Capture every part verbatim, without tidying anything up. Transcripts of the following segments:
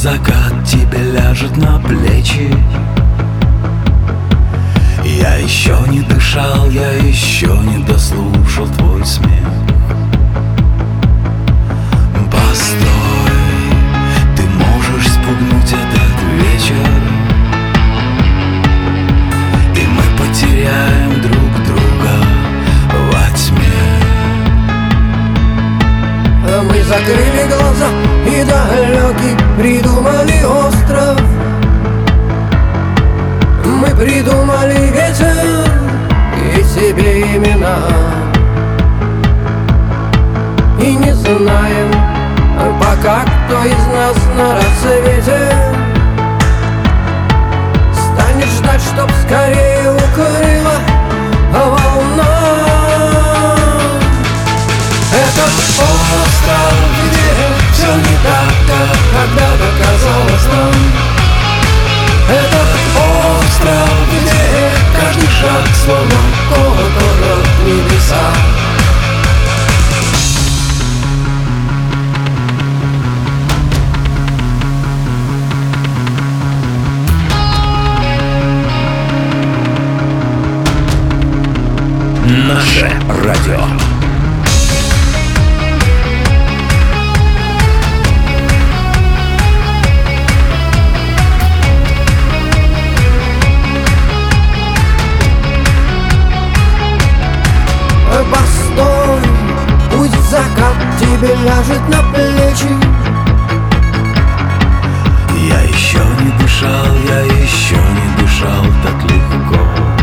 закат тебе ляжет на плечи. Я еще не дышал, я еще не дослушал твой смех. Постой, ты можешь спугнуть этот вечер, и мы потеряем друг друга во тьме. Мы закрыли глаза и далекий придумали остров. Мы придумали ветер и себе имена, и не знаем пока, кто из нас на рассвете станет ждать, чтоб скорее укрыла волна. Этот остров, где все не так, как когда-то казалось нам. Этот остров, где каждый шаг словно колокол в небеса. Наше радио. Постой, пусть закат тебе ляжет на плечи. Я еще не дышал, я еще не дышал так легко.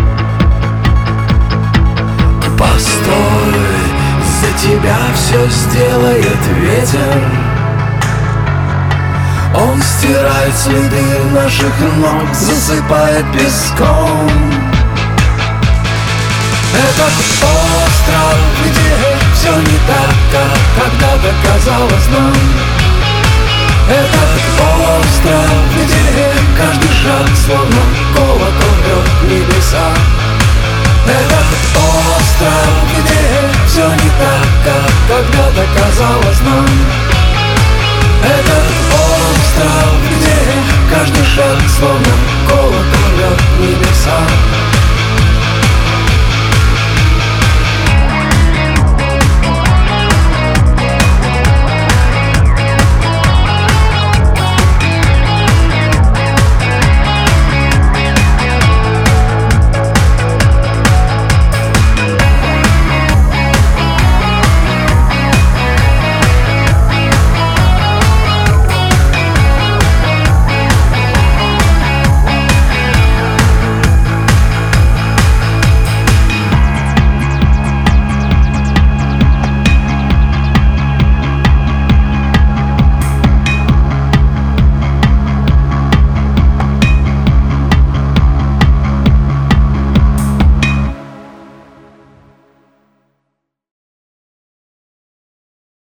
Постой, за тебя все сделает ветер. Он стирает следы наших ног, засыпает песком. Этот остров, где все не так, как когда-то казалось нам. Этот остров, где каждый шаг словно колокол рвет небеса. Этот остров, где все не так, как когда-то казалось нам. Этот остров, где каждый шаг словно